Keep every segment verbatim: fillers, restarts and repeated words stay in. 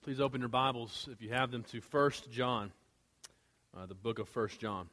Please open your Bibles, if you have them, to First John, uh, the book of First John.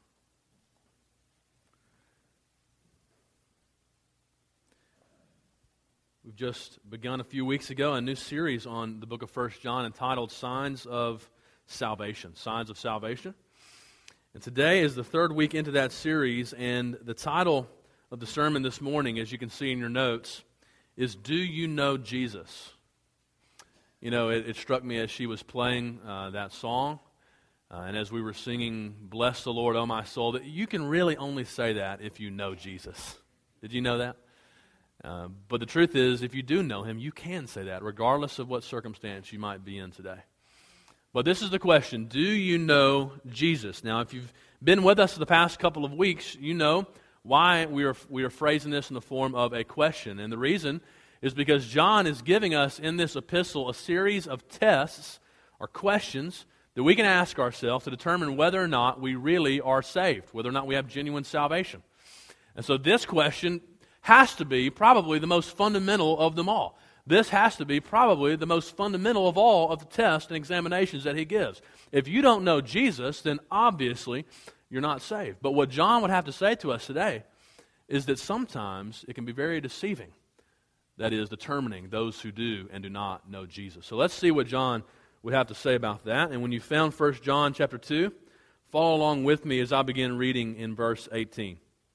We've just begun a few weeks ago a new series on the book of First John entitled Signs of Salvation. Signs of Salvation. And today is the third week into that series, and the title of the sermon this morning, as you can see in your notes, is Do You Know Jesus? You know, it, it struck me as she was playing uh, that song, uh, and as we were singing, Bless the Lord, O my soul, that you can really only say that if you know Jesus. Did you know that? Uh, but the truth is, if you do know Him, you can say that, regardless of what circumstance you might be in today. But this is the question, do you know Jesus? Now, if you've been with us for the past couple of weeks, you know why we are, we are phrasing this in the form of a question. And the reason is because John is giving us in this epistle a series of tests or questions that we can ask ourselves to determine whether or not we really are saved, whether or not we have genuine salvation. And so this question has to be probably the most fundamental of them all. This has to be probably the most fundamental of all of the tests and examinations that he gives. If you don't know Jesus, then obviously you're not saved. But what John would have to say to us today is that sometimes it can be very deceiving. That is, determining those who do and do not know Jesus. So let's see what John would have to say about that. And when you found First John chapter two, follow along with me as I begin reading in verse eighteen.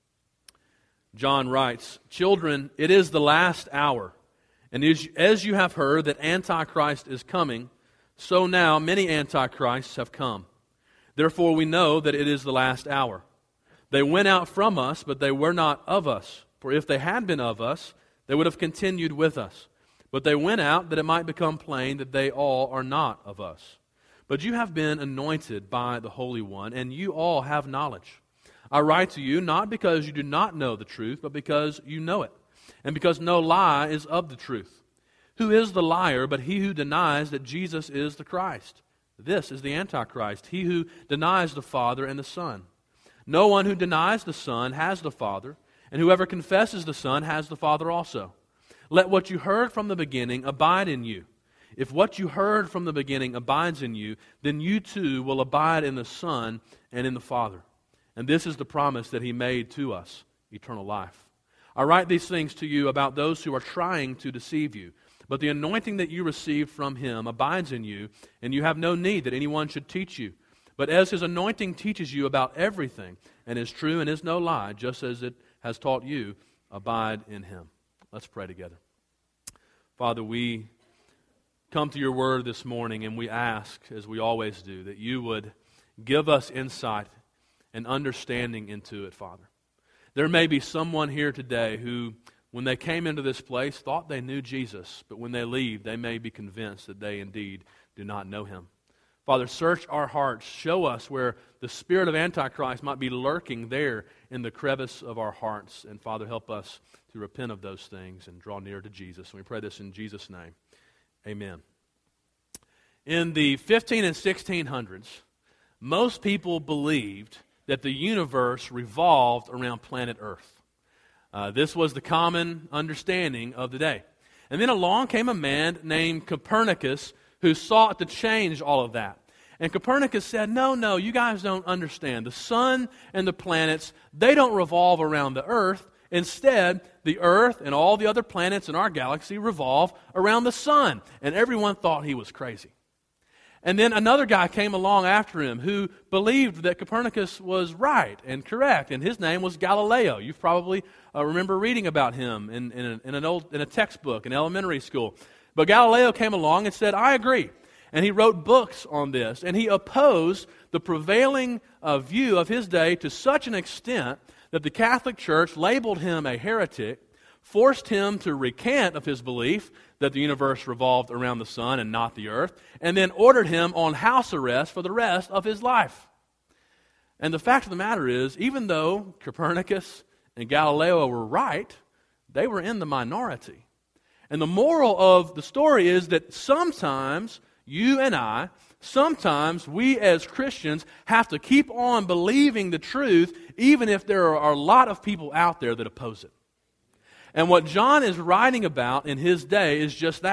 John writes, "Children, it is the last hour, and as you have heard that Antichrist is coming, so now many Antichrists have come. Therefore we know that it is the last hour. They went out from us, but they were not of us. For if they had been of us, they would have continued with us. But they went out that it might become plain that they all are not of us. But you have been anointed by the Holy One, and you all have knowledge. I write to you not because you do not know the truth, but because you know it, and because no lie is of the truth. Who is the liar but he who denies that Jesus is the Christ? This is the Antichrist, he who denies the Father and the Son. No one who denies the Son has the Father, and whoever confesses the Son has the Father also. Let what you heard from the beginning abide in you. If what you heard from the beginning abides in you, then you too will abide in the Son and in the Father. And this is the promise that He made to us, eternal life. I write these things to you about those who are trying to deceive you. But the anointing that you received from Him abides in you, and you have no need that anyone should teach you. But as His anointing teaches you about everything, and is true and is no lie, just as it has taught you, abide in Him." Let's pray together. Father, we come to your word this morning and we ask, as we always do, that you would give us insight and understanding into it, Father. There may be someone here today who, when they came into this place, thought they knew Jesus, but when they leave, they may be convinced that they indeed do not know Him. Father, search our hearts. Show us where the spirit of Antichrist might be lurking there in the crevice of our hearts. And Father, help us to repent of those things and draw near to Jesus. And we pray this in Jesus' name. Amen. In the fifteen and sixteen hundreds, most people believed that the universe revolved around planet Earth. Uh, this was the common understanding of the day. And then along came a man named Copernicus who sought to change all of that. And Copernicus said, no, no, you guys don't understand. The sun and the planets, they don't revolve around the earth. Instead, the earth and all the other planets in our galaxy revolve around the sun. And everyone thought he was crazy. And then another guy came along after him who believed that Copernicus was right and correct, and his name was Galileo. You probably uh, remember reading about him in, in, a, in an old in a textbook in elementary school. But Galileo came along and said, I agree. And he wrote books on this. And he opposed the prevailing uh, view of his day to such an extent that the Catholic Church labeled him a heretic, forced him to recant of his belief that the universe revolved around the sun and not the earth, and then ordered him on house arrest for the rest of his life. And the fact of the matter is, even though Copernicus and Galileo were right, they were in the minority. And the moral of the story is that sometimes you and I, sometimes we as Christians have to keep on believing the truth even if there are a lot of people out there that oppose it. And what John is writing about in his day is just that.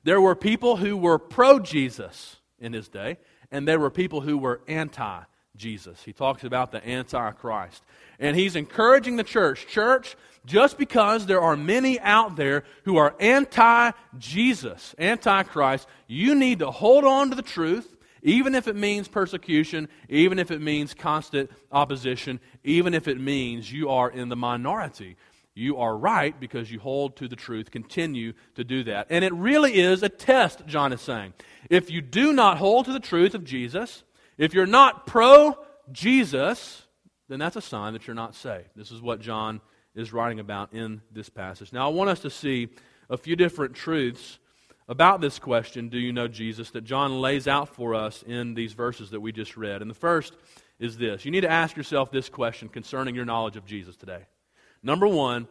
There were people who were pro-Jesus in his day, and there were people who were anti-Jesus. He talks about the Antichrist. And he's encouraging the church, church, just because there are many out there who are anti-Jesus, anti-Christ, you need to hold on to the truth, even if it means persecution, even if it means constant opposition, even if it means you are in the minority. You are right because you hold to the truth. Continue to do that. And it really is a test, John is saying. If you do not hold to the truth of Jesus, if you're not pro-Jesus, then that's a sign that you're not saved. This is what John is writing about in this passage. Now, I want us to see a few different truths about this question, do you know Jesus, that John lays out for us in these verses that we just read. And the first is this. You need to ask yourself this question concerning your knowledge of Jesus today. Number one,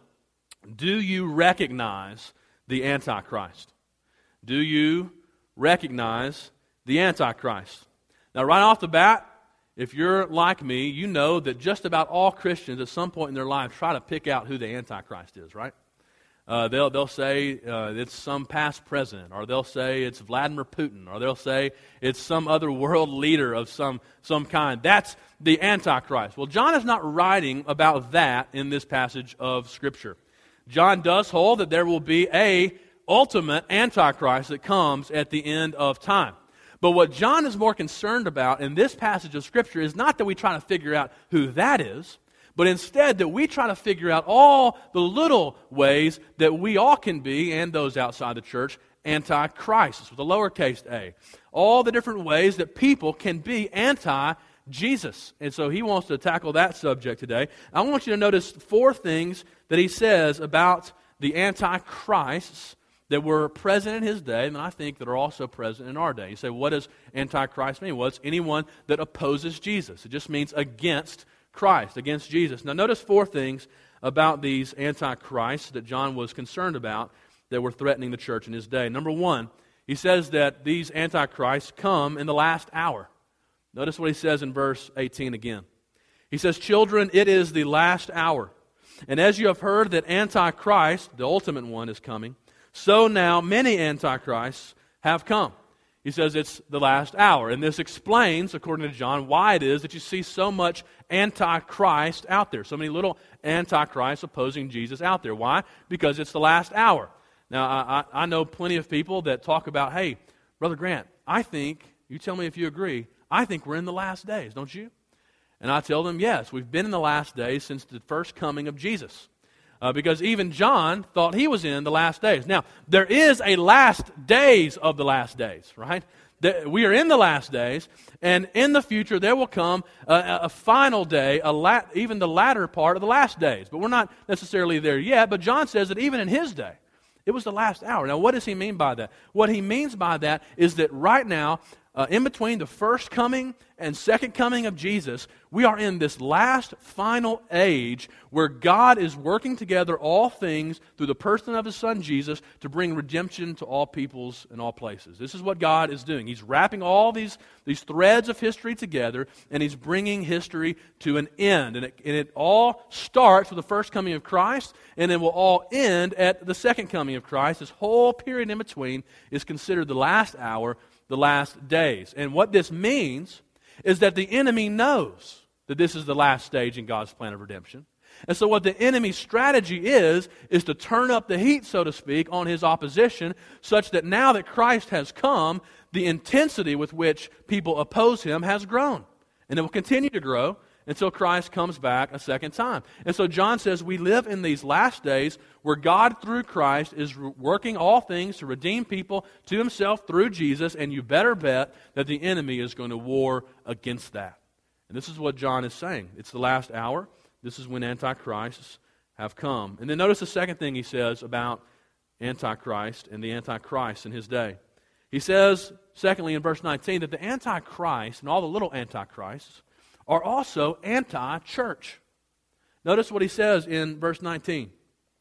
do you recognize the Antichrist? Do you recognize the Antichrist? Now, right off the bat, if you're like me, you know that just about all Christians at some point in their life try to pick out who the Antichrist is, right? Uh, they'll, they'll say uh, it's some past president, or they'll say it's Vladimir Putin, or they'll say it's some other world leader of some, some kind. That's the Antichrist. Well, John is not writing about that in this passage of Scripture. John does hold that there will be a ultimate Antichrist that comes at the end of time. But what John is more concerned about in this passage of Scripture is not that we try to figure out who that is, but instead that we try to figure out all the little ways that we all can be, and those outside the church, anti-Christ, with a lowercase a. All the different ways that people can be anti-Jesus. And so he wants to tackle that subject today. I want you to notice four things that he says about the anti-Christs that were present in his day, and I think that are also present in our day. You say, what does anti-Christ mean? Well, it's anyone that opposes Jesus. It just means against Christ, against Jesus. Now notice four things about these antichrists that John was concerned about that were threatening the church in his day. Number one, he says that these antichrists come in the last hour. Notice what he says in verse eighteen again. He says, "Children, it is the last hour. And as you have heard that Antichrist, the ultimate one, is coming, so now many antichrists have come." He says it's the last hour. And this explains, according to John, why it is that you see so much antichrist out there. So many little antichrists opposing Jesus out there. Why? Because it's the last hour. Now, I, I know plenty of people that talk about, hey, Brother Grant, I think, you tell me if you agree, I think we're in the last days, don't you? And I tell them, yes, we've been in the last days since the first coming of Jesus. Uh, because even John thought he was in the last days. Now, there is a last days of the last days, right? The, we are in the last days, and in the future there will come a, a final day, a lat, even the latter part of the last days. But we're not necessarily there yet, but John says that even in his day, it was the last hour. Now, what does he mean by that? What he means by that is that right now, Uh, in between the first coming and second coming of Jesus, we are in this last final age where God is working together all things through the person of His Son Jesus to bring redemption to all peoples and all places. This is what God is doing. He's wrapping all these, these threads of history together, and He's bringing history to an end. And it, and it all starts with the first coming of Christ, and it will all end at the second coming of Christ. This whole period in between is considered the last hour, the last days. And what this means is that the enemy knows that this is the last stage in God's plan of redemption. And so what the enemy's strategy is, is to turn up the heat, so to speak, on his opposition, such that now that Christ has come, the intensity with which people oppose Him has grown. And it will continue to grow until Christ comes back a second time. And so John says we live in these last days where God, through Christ, is working all things to redeem people to Himself through Jesus, and you better bet that the enemy is going to war against that. And this is what John is saying. It's the last hour. This is when antichrists have come. And then notice the second thing he says about Antichrist and the Antichrist in his day. He says, secondly, in verse nineteen, that the Antichrist and all the little antichrists are also anti-church. Notice what he says in verse nineteen.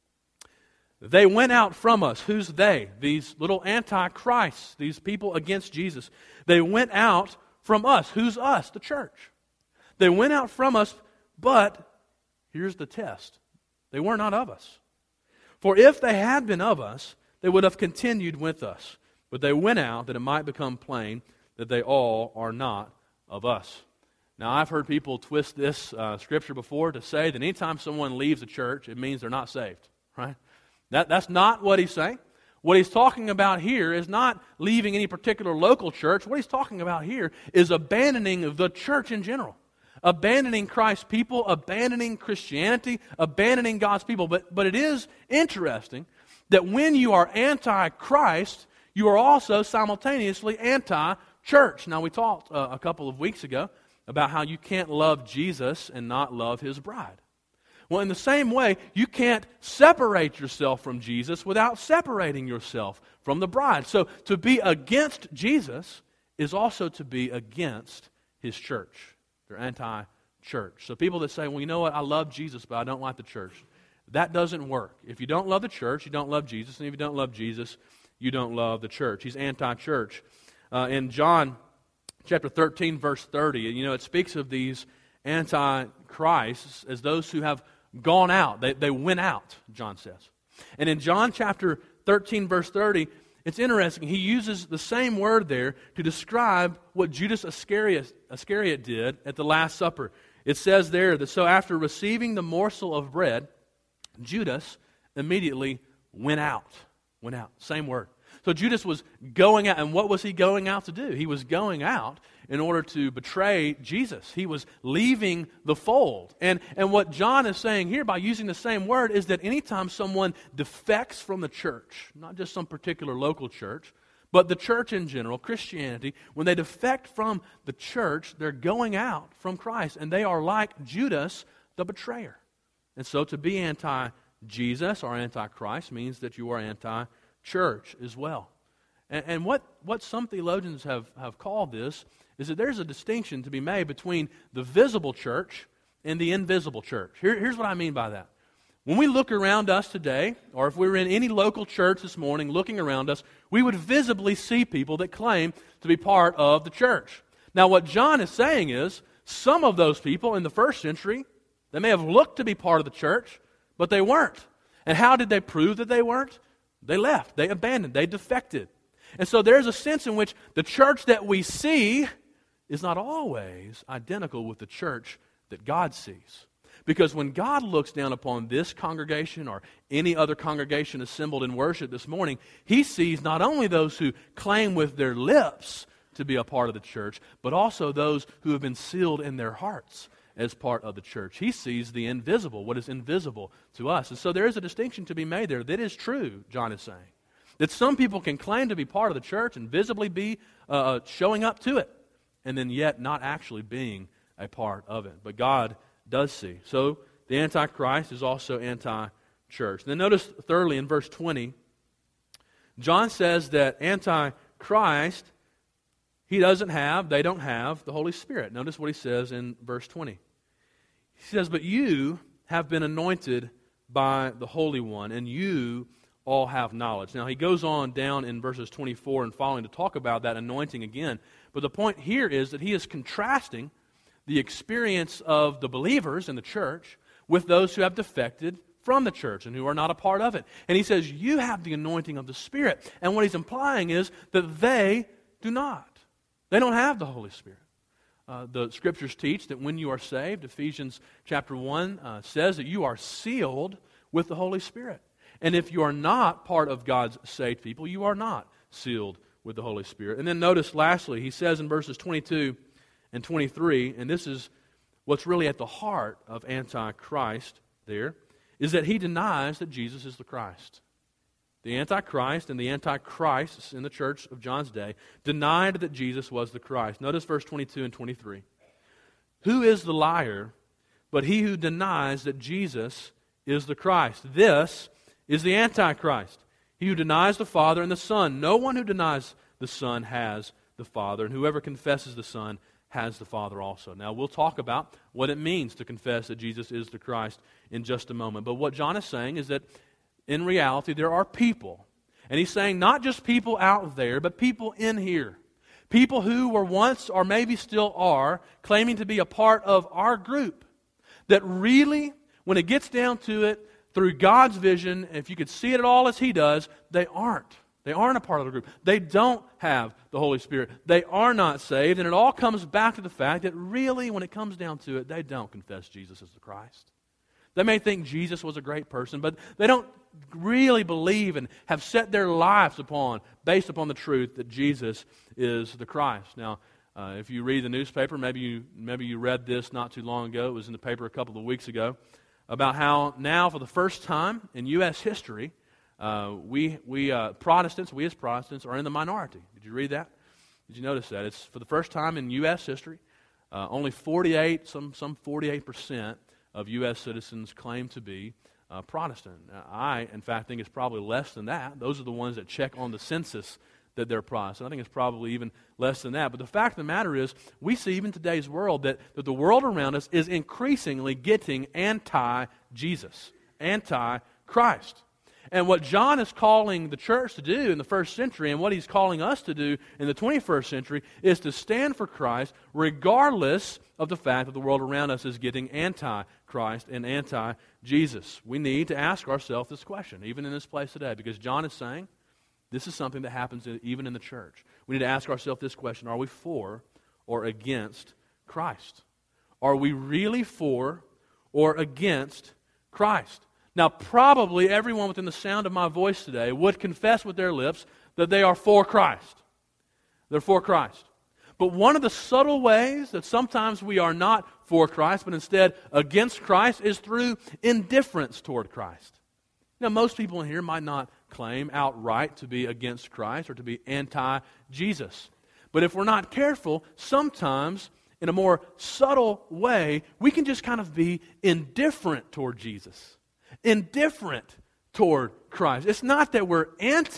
They went out from us. Who's they? These little antichrists, these people against Jesus. They went out from us. Who's us? The church. They went out from us, but here's the test. They were not of us. For if they had been of us, they would have continued with us. but they went out that it might become plain that they all are not of us. Now, I've heard people twist this uh, scripture before to say that anytime someone leaves a church, it means they're not saved, right? That, that's not what he's saying. What he's talking about here is not leaving any particular local church. What he's talking about here is abandoning the church in general. Abandoning Christ's people, abandoning Christianity, abandoning God's people. But, but it is interesting that when you are anti-Christ, you are also simultaneously anti-church. Now, we talked uh, a couple of weeks ago about how you can't love Jesus and not love His bride. Well, in the same way, you can't separate yourself from Jesus without separating yourself from the bride. So to be against Jesus is also to be against His church. They're anti-church. So people that say, well, you know what, I love Jesus, but I don't like the church. That doesn't work. If you don't love the church, you don't love Jesus. And if you don't love Jesus, you don't love the church. He's anti-church. Uh, in John chapter thirteen, verse thirty, you know, it speaks of these anti-Christs as those who have gone out. They, they went out, John says. And in John chapter thirteen, verse thirty, it's interesting. He uses the same word there to describe what Judas Iscariot, Iscariot did at the Last Supper. It says there that, so after receiving the morsel of bread, Judas immediately went out. Went out. Same word. So Judas was going out, and what was he going out to do? He was going out in order to betray Jesus. He was leaving the fold. And, and what John is saying here by using the same word is that anytime someone defects from the church, not just some particular local church, but the church in general, Christianity, when they defect from the church, they're going out from Christ, and they are like Judas, the betrayer. And so to be anti-Jesus or anti-Christ means that you are anti-church as well. And, and what, what some theologians have, have called this is that there's a distinction to be made between the visible church and the invisible church. Here, here's what I mean by that. When we look around us today, or if we were in any local church this morning looking around us, we would visibly see people that claim to be part of the church. Now, what John is saying is, some of those people in the first century, they may have looked to be part of the church, but they weren't. And how did they prove that they weren't? They left. They abandoned. They defected. And so there's a sense in which the church that we see is not always identical with the church that God sees. Because when God looks down upon this congregation or any other congregation assembled in worship this morning, He sees not only those who claim with their lips to be a part of the church, but also those who have been sealed in their hearts as part of the church. He sees the invisible, what is invisible to us. And so there is a distinction to be made there. That is true, John is saying. That some people can claim to be part of the church and visibly be uh, showing up to it, and then yet not actually being a part of it. But God does see. So the Antichrist is also anti-church. Then notice thirdly in verse twenty, John says that Antichrist, he doesn't have, they don't have the Holy Spirit. Notice what he says in verse twenty. He says, but you have been anointed by the Holy One, and you all have knowledge. Now he goes on down in verses twenty-four and following to talk about that anointing again. But the point here is that he is contrasting the experience of the believers in the church with those who have defected from the church and who are not a part of it. And he says, you have the anointing of the Spirit. And what he's implying is that they do not. They don't have the Holy Spirit. Uh, the Scriptures teach that when you are saved, Ephesians chapter one uh, says that you are sealed with the Holy Spirit. And if you are not part of God's saved people, you are not sealed with the Holy Spirit. And then notice lastly, he says in verses twenty-two and twenty-three, and this is what's really at the heart of Antichrist there, is that he denies that Jesus is the Christ. The Antichrist and the Antichrists in the church of John's day denied that Jesus was the Christ. Notice verse twenty-two and twenty-three. Who is the liar but he who denies that Jesus is the Christ? This is the Antichrist, he who denies the Father and the Son. No one who denies the Son has the Father, and whoever confesses the Son has the Father also. Now, we'll talk about what it means to confess that Jesus is the Christ in just a moment. But what John is saying is that in reality, there are people, and he's saying not just people out there, but people in here. People who were once, or maybe still are, claiming to be a part of our group. That really, when it gets down to it, through God's vision, if you could see it all as He does, they aren't. They aren't a part of the group. They don't have the Holy Spirit. They are not saved. And it all comes back to the fact that really, when it comes down to it, they don't confess Jesus as the Christ. They may think Jesus was a great person, but they don't really believe and have set their lives upon, based upon the truth that Jesus is the Christ. Now, uh, if you read the newspaper, maybe you maybe you read this not too long ago. It was in the paper a couple of weeks ago, about how now, for the first time in U S history, Uh, we, we uh, Protestants, we as Protestants, are in the minority. Did you read that? Did you notice that? It's for the first time in U S history, uh, only forty-eight, some some forty-eight percent of U S citizens claim to be uh, Protestant. Now, I, in fact, think it's probably less than that. Those are the ones that check on the census that they're Protestant. I think it's probably even less than that. But the fact of the matter is, we see even today's world that, that the world around us is increasingly getting anti-Jesus, anti-Christ. And what John is calling the church to do in the first century, and what he's calling us to do in the twenty-first century, is to stand for Christ regardless of the fact that the world around us is getting anti-Christ and anti-Jesus. We need to ask ourselves this question, even in this place today, because John is saying this is something that happens even in the church. We need to ask ourselves this question: are we for or against Christ? Are we really for or against Christ? Now, probably everyone within the sound of my voice today would confess with their lips that they are for Christ. They're for Christ. But one of the subtle ways that sometimes we are not for Christ, but instead against Christ, is through indifference toward Christ. Now, most people in here might not claim outright to be against Christ or to be anti-Jesus. But if we're not careful, sometimes in a more subtle way, we can just kind of be indifferent toward Jesus. Indifferent toward Christ. It's not that we're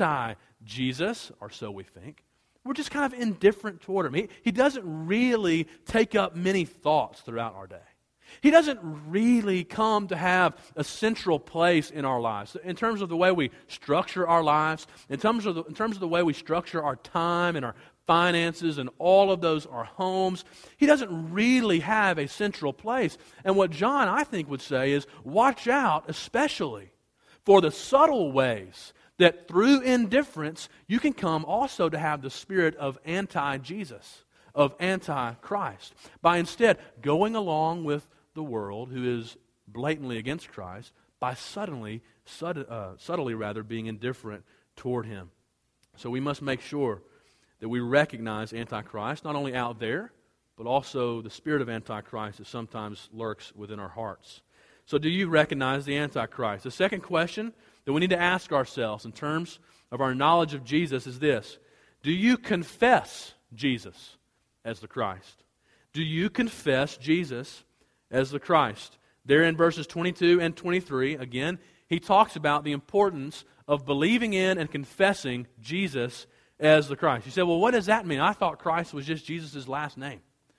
anti-Jesus, or so we think. We're just kind of indifferent toward Him. He, he doesn't really take up many thoughts throughout our day. He doesn't really come to have a central place in our lives. In terms of the way we structure our lives, in terms of the, in terms of the way we structure our time and our finances and all of those, our homes, He doesn't really have a central place. And what John, I think, would say is, watch out especially for the subtle ways that through indifference you can come also to have the spirit of anti-Jesus, of anti-Christ, by instead going along with the world who is blatantly against Christ, by suddenly, sud- uh, subtly rather, being indifferent toward Him. So we must make sure that we recognize Antichrist, not only out there, but also the spirit of Antichrist that sometimes lurks within our hearts. So do you recognize the Antichrist? The second question that we need to ask ourselves in terms of our knowledge of Jesus is this: do you confess Jesus as the Christ? Do you confess Jesus as the Christ? There in verses twenty-two and twenty-three, again, he talks about the importance of believing in and confessing Jesus as the Christ. You say, well, what does that mean? I thought Christ was just Jesus' last name.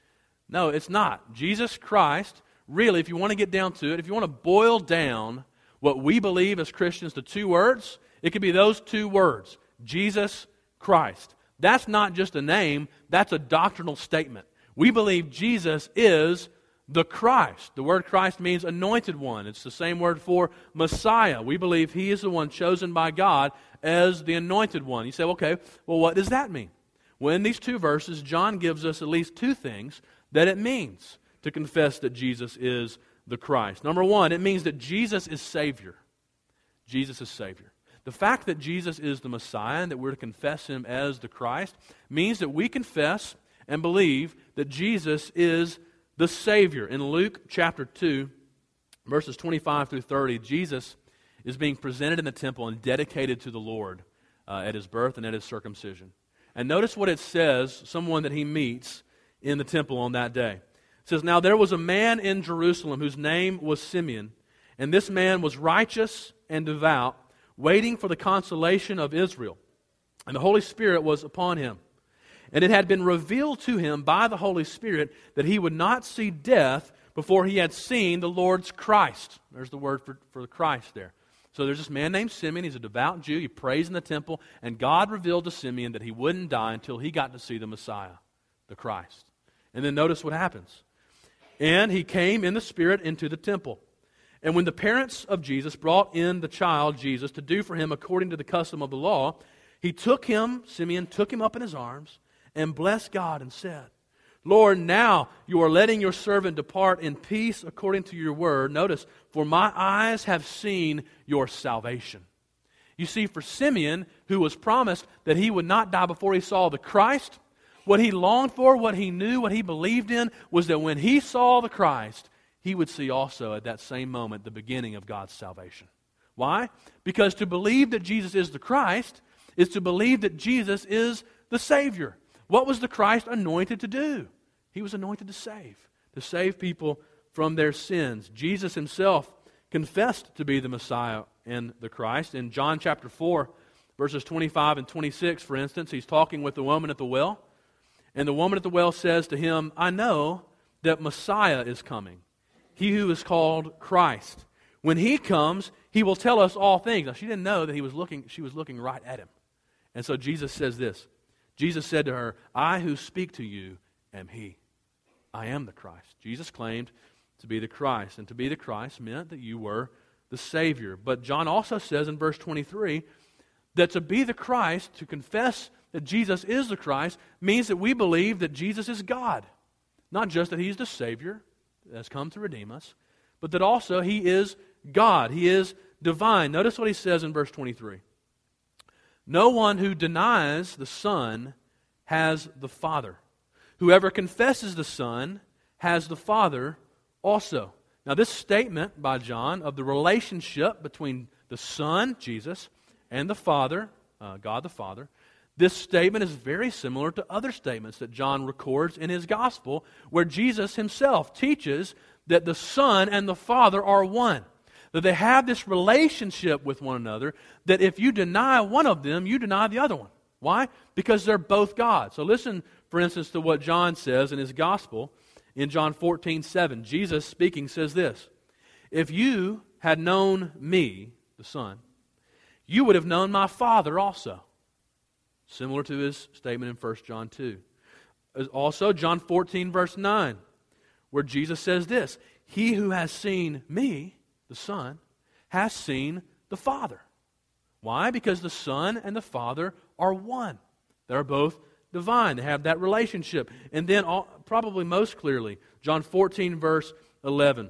No, it's not. Jesus Christ, really, if you want to get down to it, if you want to boil down what we believe as Christians to two words, it could be those two words: Jesus Christ. That's not just a name, that's a doctrinal statement. We believe Jesus is the Christ. The word Christ means anointed one. It's the same word for Messiah. We believe He is the one chosen by God as the anointed one. You say, okay, well, what does that mean? Well, in these two verses, John gives us at least two things that it means to confess that Jesus is the Christ. Number one, it means that Jesus is Savior. Jesus is Savior. The fact that Jesus is the Messiah and that we're to confess Him as the Christ means that we confess and believe that Jesus is the Savior. In Luke chapter two, verses twenty-five through thirty, Jesus is being presented in the temple and dedicated to the Lord uh, at His birth and at His circumcision. And notice what it says, someone that He meets in the temple on that day. It says, "Now there was a man in Jerusalem whose name was Simeon, and this man was righteous and devout, waiting for the consolation of Israel. And the Holy Spirit was upon him. And it had been revealed to him by the Holy Spirit that he would not see death before he had seen the Lord's Christ." There's the word for, for Christ there. So there's this man named Simeon. He's a devout Jew. He prays in the temple. And God revealed to Simeon that he wouldn't die until he got to see the Messiah, the Christ. And then notice what happens. "And he came in the Spirit into the temple. And when the parents of Jesus brought in the child Jesus to do for him according to the custom of the law, He took him, Simeon took him up in his arms, and blessed God and said, Lord, now you are letting your servant depart in peace according to your word. Notice, for my eyes have seen your salvation. You see, for Simeon, who was promised that he would not die before he saw the Christ, what he longed for, what he knew, what he believed in, was that when he saw the Christ, he would see also at that same moment the beginning of God's salvation. Why? Because to believe that Jesus is the Christ is to believe that Jesus is the Savior. What was the Christ anointed to do? He was anointed to save, to save people from their sins. Jesus himself confessed to be the Messiah and the Christ. In John chapter four, verses twenty-five and twenty-six, for instance, he's talking with the woman at the well, and the woman at the well says to him, I know that Messiah is coming, he who is called Christ. When he comes, he will tell us all things. Now, she didn't know that he was looking, she was looking right at him. And so Jesus says this. Jesus said to her, I who speak to you am he. I am the Christ. Jesus claimed to be the Christ. And to be the Christ meant that you were the Savior. But John also says in verse twenty-three that to be the Christ, to confess that Jesus is the Christ, means that we believe that Jesus is God. Not just that He's the Savior that has come to redeem us, but that also He is God. He is divine. Notice what He says in verse twenty-three. No one who denies the Son has the Father. Whoever confesses the Son has the Father also. Now this statement by John of the relationship between the Son, Jesus, and the Father, uh, God the Father, this statement is very similar to other statements that John records in his Gospel, where Jesus himself teaches that the Son and the Father are one. That they have this relationship with one another, that if you deny one of them, you deny the other one. Why? Because they're both God. So listen, for instance, to what John says in his Gospel in John fourteen seven. Jesus speaking says this, if you had known me, the Son, you would have known my Father also. Similar to his statement in First John two. Also, John fourteen verse nine, where Jesus says this, he who has seen me, the Son, has seen the Father. Why? Because the Son and the Father are one. They're both divine. They have that relationship. And then, all, probably most clearly, John fourteen verse eleven,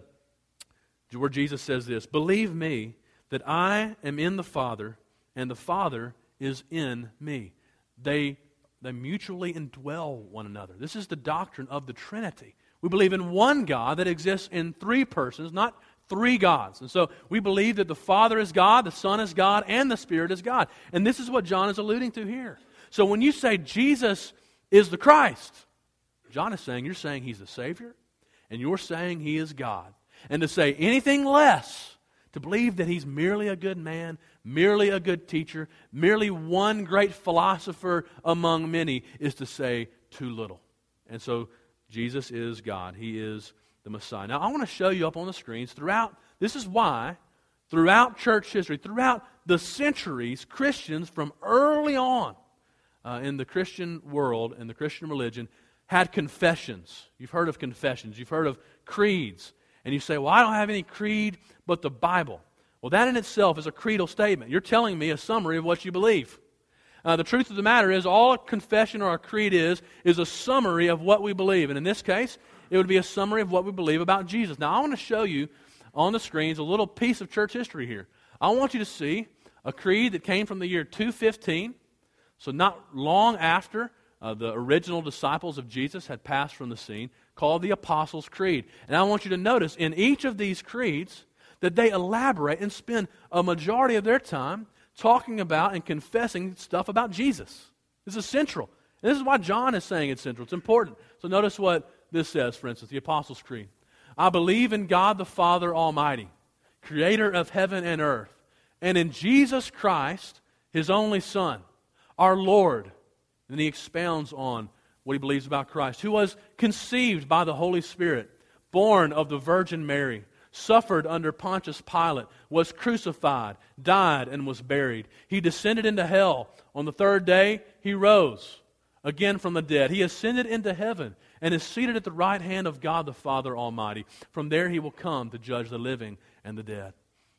where Jesus says this, believe me that I am in the Father, and the Father is in me. They, they mutually indwell one another. This is the doctrine of the Trinity. We believe in one God that exists in three persons, not three gods. And so we believe that the Father is God, the Son is God, and the Spirit is God. And this is what John is alluding to here. So when you say Jesus is the Christ, John is saying you're saying He's the Savior, and you're saying He is God. And to say anything less, to believe that He's merely a good man, merely a good teacher, merely one great philosopher among many, is to say too little. And so Jesus is God. He is the Messiah. Now I want to show you up on the screens throughout, this is why, throughout church history, throughout the centuries, Christians from early on uh, in the Christian world and the Christian religion had confessions. You've heard of confessions. You've heard of creeds. And you say, well, I don't have any creed but the Bible. Well, that in itself is a creedal statement. You're telling me a summary of what you believe. Uh, the truth of the matter is, all a confession or a creed is, is a summary of what we believe. And in this case, it would be a summary of what we believe about Jesus. Now, I want to show you on the screens a little piece of church history here. I want you to see a creed that came from the year two fifteen, so not long after uh, the original disciples of Jesus had passed from the scene, called the Apostles' Creed. And I want you to notice in each of these creeds that they elaborate and spend a majority of their time talking about and confessing stuff about Jesus. This is central. And this is why John is saying it's central. It's important. So notice what this says, for instance, the Apostles' Creed. I believe in God the Father Almighty, creator of heaven and earth, and in Jesus Christ, His only Son, our Lord. And then he expounds on what he believes about Christ, who was conceived by the Holy Spirit, born of the Virgin Mary, suffered under Pontius Pilate, was crucified, died, and was buried. He descended into hell. On the third day, He rose again from the dead. He ascended into heaven and is seated at the right hand of God the Father Almighty. From there He will come to judge the living and the dead.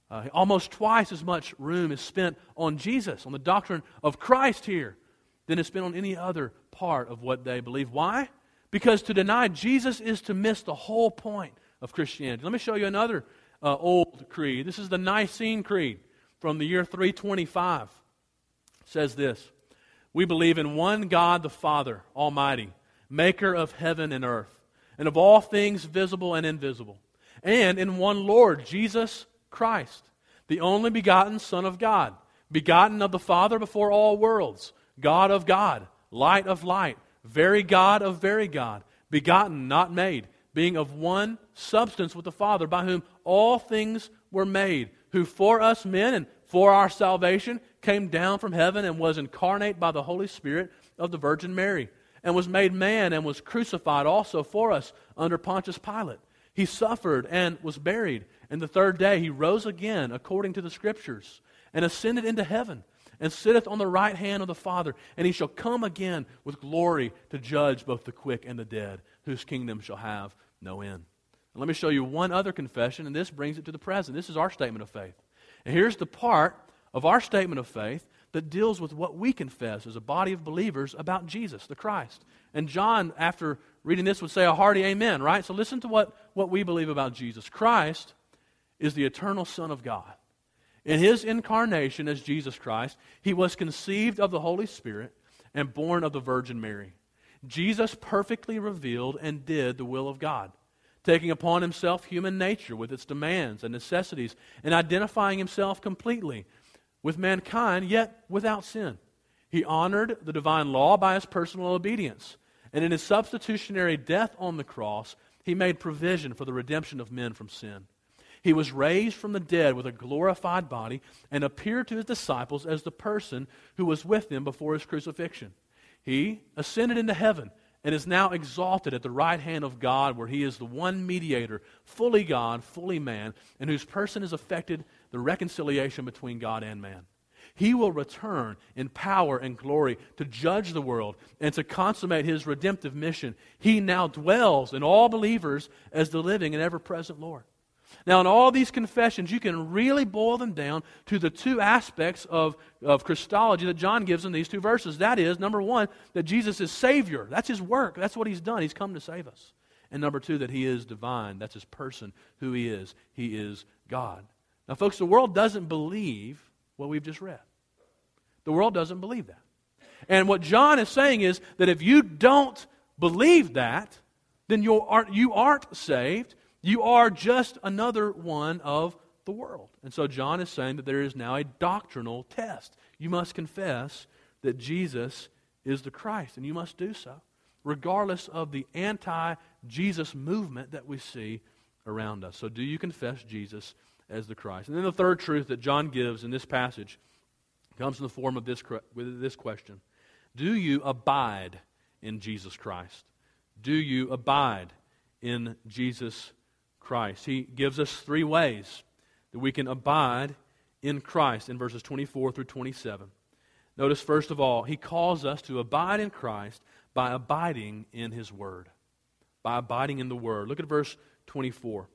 Uh, almost twice as much room is spent on Jesus, on the doctrine of Christ here, than is spent on any other part of what they believe. Why? Because to deny Jesus is to miss the whole point of Christianity. Let me show you another uh, old creed. This is the Nicene Creed from the year three twenty-five. It says this: "We believe in one God the Father Almighty, maker of heaven and earth, and of all things visible and invisible, and in one Lord Jesus Christ, the only begotten Son of God, begotten of the Father before all worlds, God of God, light of light, very God of very God, begotten, not made, being of one substance with the Father, by whom all things were made, who for us men and for our salvation came down from heaven and was incarnate by the Holy Spirit of the Virgin Mary, and was made man and was crucified also for us under Pontius Pilate. He suffered and was buried, and the third day He rose again according to the Scriptures, and ascended into heaven, and sitteth on the right hand of the Father, and He shall come again with glory to judge both the quick and the dead, whose kingdom shall have no end." And let me show you one other confession, and this brings it to the present. This is our statement of faith. And here's the part of our statement of faith that deals with what we confess as a body of believers about Jesus, the Christ. And John, after reading this, would say a hearty amen, right? So listen to what, what we believe about Jesus. Christ is the eternal Son of God. In His incarnation as Jesus Christ, He was conceived of the Holy Spirit and born of the Virgin Mary. Jesus perfectly revealed and did the will of God, taking upon Himself human nature with its demands and necessities, and identifying Himself completely with mankind, yet without sin. He honored the divine law by His personal obedience, and in His substitutionary death on the cross, He made provision for the redemption of men from sin. He was raised from the dead with a glorified body and appeared to His disciples as the person who was with them before His crucifixion. He ascended into heaven and is now exalted at the right hand of God, where He is the one mediator, fully God, fully man, and whose person has effected the reconciliation between God and man. He will return in power and glory to judge the world and to consummate His redemptive mission. He now dwells in all believers as the living and ever-present Lord. Now, in all these confessions, you can really boil them down to the two aspects of, of Christology that John gives in these two verses. That is, number one, that Jesus is Savior. That's His work. That's what He's done. He's come to save us. And number two, that He is divine. That's His person, who He is. He is God. Now, folks, the world doesn't believe what we've just read. The world doesn't believe that. And what John is saying is that if you don't believe that, then you aren't, you aren't saved. You are just another one of the world. And so John is saying that there is now a doctrinal test. You must confess that Jesus is the Christ, and you must do so, regardless of the anti-Jesus movement that we see around us. So do you confess Jesus as the Christ? And then the third truth that John gives in this passage comes in the form of this, with this question: do you abide in Jesus Christ? Do you abide in Jesus Christ? He gives us three ways that we can abide in Christ in verses twenty-four through twenty-seven. Notice, first of all, He calls us to abide in Christ by abiding in His Word. By abiding in the Word. Look at verse twenty-four.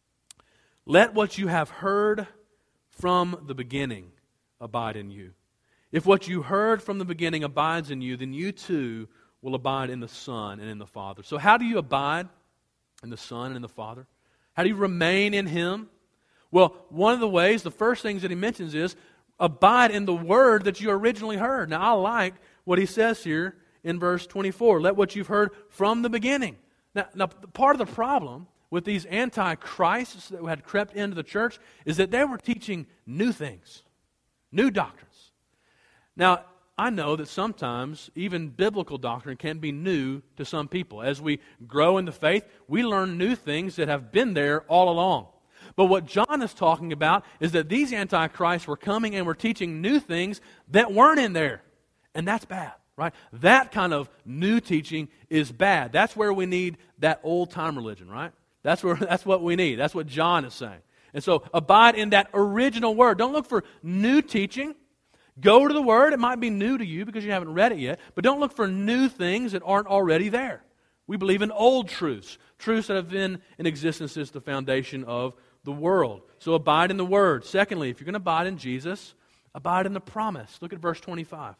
"Let what you have heard from the beginning abide in you. If what you heard from the beginning abides in you, then you too will abide in the Son and in the Father." So how do you abide in the Son and in the Father? How do you remain in Him? Well, one of the ways, the first things that he mentions is abide in the Word that you originally heard. Now, I like what he says here in verse twenty-four. Let what you've heard from the beginning. Now, now part of the problem with these antichrists that had crept into the church is that they were teaching new things, new doctrines. Now, I know that sometimes even biblical doctrine can be new to some people. As we grow in the faith, we learn new things that have been there all along. But what John is talking about is that these antichrists were coming and were teaching new things that weren't in there. And that's bad, right? That kind of new teaching is bad. That's where we need that old-time religion, right? That's where that's what we need. That's what John is saying. And so abide in that original Word. Don't look for new teaching. Go to the Word. It might be new to you because you haven't read it yet, but don't look for new things that aren't already there. We believe in old truths, truths that have been in existence since the foundation of the the world. So abide in the Word. Secondly, if you're going to abide in Jesus, abide in the promise. Look at verse twenty-five.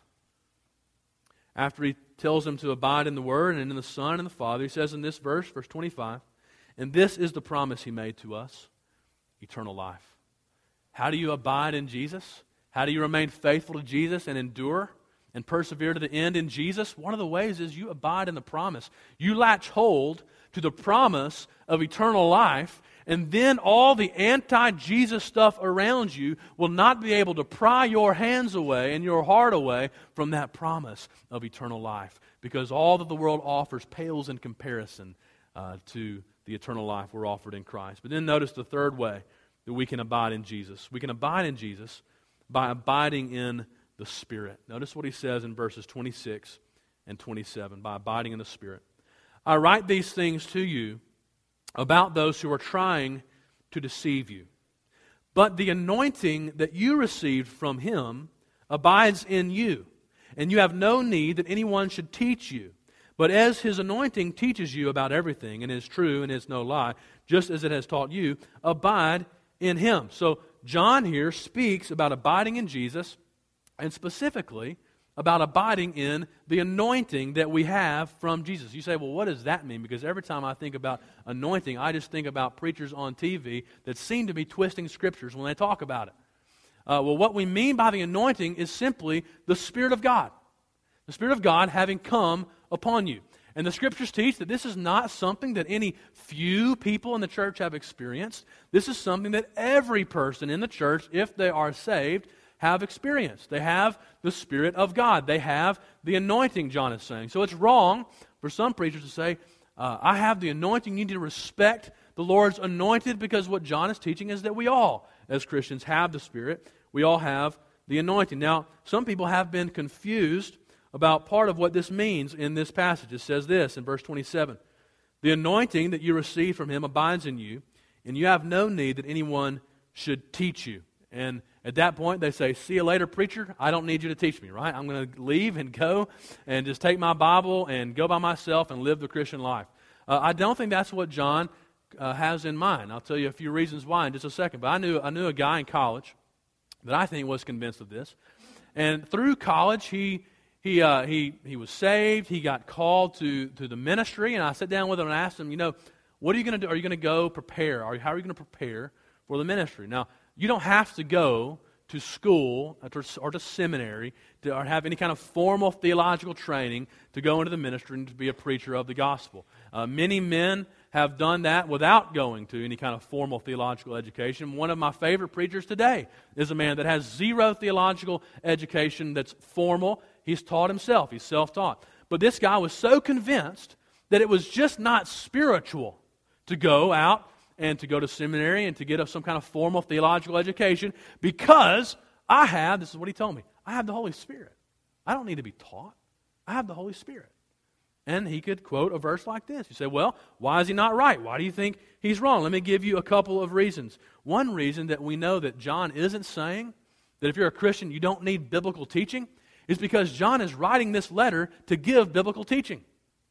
After he tells them to abide in the Word and in the Son and the Father, he says in this verse, verse twenty-five, and this is the promise he made to us, eternal life. How do you abide in Jesus? How do you remain faithful to Jesus and endure and persevere to the end in Jesus? One of the ways is you abide in the promise. You latch hold to the promise of eternal life, and then all the anti-Jesus stuff around you will not be able to pry your hands away and your heart away from that promise of eternal life, because all that the world offers pales in comparison uh, to the eternal life we're offered in Christ. But then notice the third way that we can abide in Jesus. We can abide in Jesus by abiding in the Spirit. Notice what he says in verses twenty-six and twenty-seven, by abiding in the Spirit. I write these things to you about those who are trying to deceive you. But the anointing that you received from Him abides in you, and you have no need that anyone should teach you. But as His anointing teaches you about everything, and is true and is no lie, just as it has taught you, abide in Him. So John here speaks about abiding in Jesus, and specifically about abiding in the anointing that we have from Jesus. You say, well, what does that mean? Because every time I think about anointing, I just think about preachers on T V that seem to be twisting Scriptures when they talk about it. Uh, well, what we mean by the anointing is simply the Spirit of God. The Spirit of God having come upon you. And the Scriptures teach that this is not something that any few people in the church have experienced. This is something that every person in the church, if they are saved, have experienced. They have the Spirit of God. They have the anointing, John is saying. So it's wrong for some preachers to say, uh, I have the anointing. You need to respect the Lord's anointed, because what John is teaching is that we all, as Christians, have the Spirit. We all have the anointing. Now, some people have been confused about part of what this means in this passage. It says this in verse twenty-seven. The anointing that you receive from Him abides in you, and you have no need that anyone should teach you. And at that point, they say, see you later, preacher. I don't need you to teach me, right? I'm going to leave and go and just take my Bible and go by myself and live the Christian life. Uh, I don't think that's what John uh, has in mind. I'll tell you a few reasons why in just a second. But I knew, I knew a guy in college that I think was convinced of this. And through college, he he uh, he he was saved. He got called to, to the ministry. And I sat down with him and asked him, you know, what are you going to do? Are you going to go prepare? Are you, how are you going to prepare for the ministry? Now, you don't have to go to school or to seminary to, or have any kind of formal theological training to go into the ministry and to be a preacher of the gospel. Uh, many men have done that without going to any kind of formal theological education. One of my favorite preachers today is a man that has zero theological education that's formal. He's taught himself. He's self-taught. But this guy was so convinced that it was just not spiritual to go out and to go to seminary and to get some kind of formal theological education, because I have, this is what he told me, I have the Holy Spirit. I don't need to be taught. I have the Holy Spirit. And he could quote a verse like this. You say, well, why is he not right? Why do you think he's wrong? Let me give you a couple of reasons. One reason that we know that John isn't saying that if you're a Christian you don't need biblical teaching is because John is writing this letter to give biblical teaching.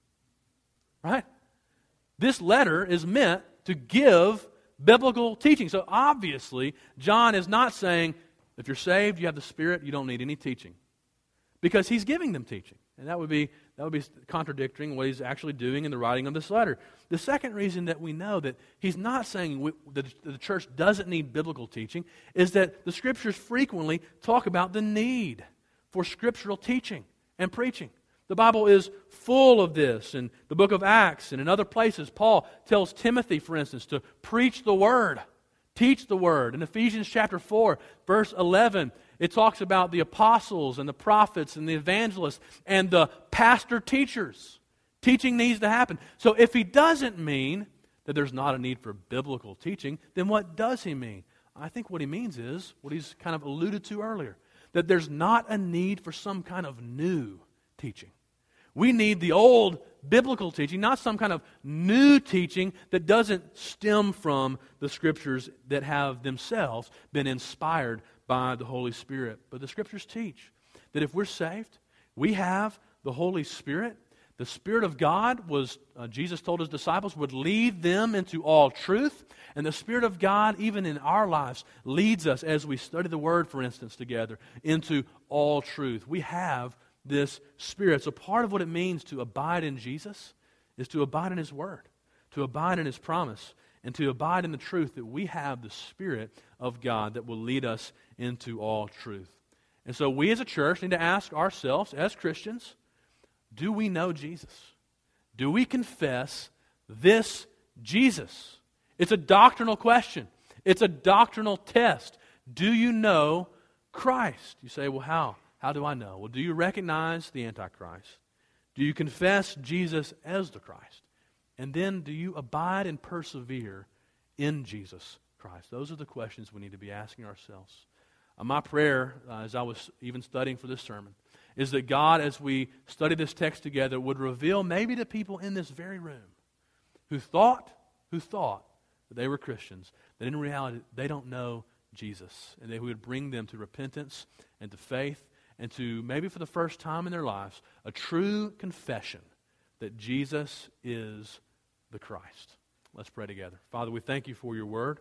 Right? This letter is meant to give biblical teaching. So obviously, John is not saying, if you're saved, you have the Spirit, you don't need any teaching. Because he's giving them teaching. And that would be that would be contradicting what he's actually doing in the writing of this letter. The second reason that we know that he's not saying we, that the church doesn't need biblical teaching is that the Scriptures frequently talk about the need for scriptural teaching and preaching. The Bible is full of this. In the book of Acts and in other places, Paul tells Timothy, for instance, to preach the Word, teach the Word. In Ephesians chapter four, verse eleven, it talks about the apostles and the prophets and the evangelists and the pastor teachers. Teaching needs to happen. So if he doesn't mean that there's not a need for biblical teaching, then what does he mean? I think what he means is what he's kind of alluded to earlier, that there's not a need for some kind of new teaching. We need the old biblical teaching, not some kind of new teaching that doesn't stem from the Scriptures that have themselves been inspired by the Holy Spirit. But the Scriptures teach that if we're saved, we have the Holy Spirit The Spirit of God was, uh, Jesus told his disciples, would lead them into all truth. And the Spirit of God, even in our lives, leads us as we study the Word, for instance, together, into all truth. We have this Spirit. So part of what it means to abide in Jesus is to abide in His Word, to abide in His promise, and to abide in the truth that we have the Spirit of God that will lead us into all truth. And so we as a church need to ask ourselves, as Christians, do we know Jesus? Do we confess this Jesus? It's a doctrinal question. It's a doctrinal test. Do you know Christ? You say, well, how? How do I know? Well, do you recognize the Antichrist? Do you confess Jesus as the Christ? And then do you abide and persevere in Jesus Christ? Those are the questions we need to be asking ourselves. Uh, my prayer, uh, as I was even studying for this sermon, is that God, as we study this text together, would reveal maybe to people in this very room who thought, who thought that they were Christians, that in reality they don't know Jesus, and that He would bring them to repentance and to faith, and to maybe for the first time in their lives, a true confession that Jesus is the Christ. Let's pray together. Father, we thank You for Your Word.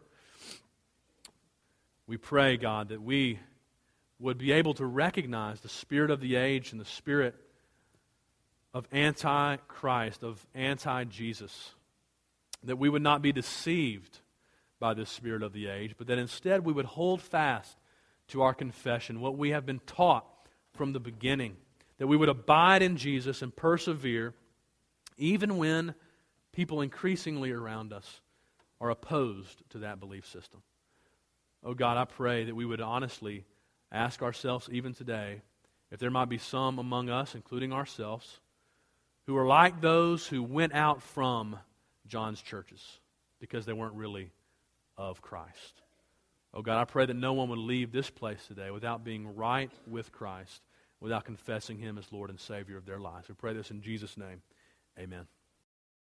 We pray, God, that we would be able to recognize the spirit of the age and the spirit of anti-Christ, of anti-Jesus. That we would not be deceived by this spirit of the age, but that instead we would hold fast to our confession, what we have been taught from the beginning. That we would abide in Jesus and persevere even when people increasingly around us are opposed to that belief system. Oh God, I pray that we would honestly ask ourselves even today if there might be some among us, including ourselves, who are like those who went out from John's churches because they weren't really of Christ. Oh God, I pray that no one would leave this place today without being right with Christ, without confessing Him as Lord and Savior of their lives. We pray this in Jesus' name. Amen.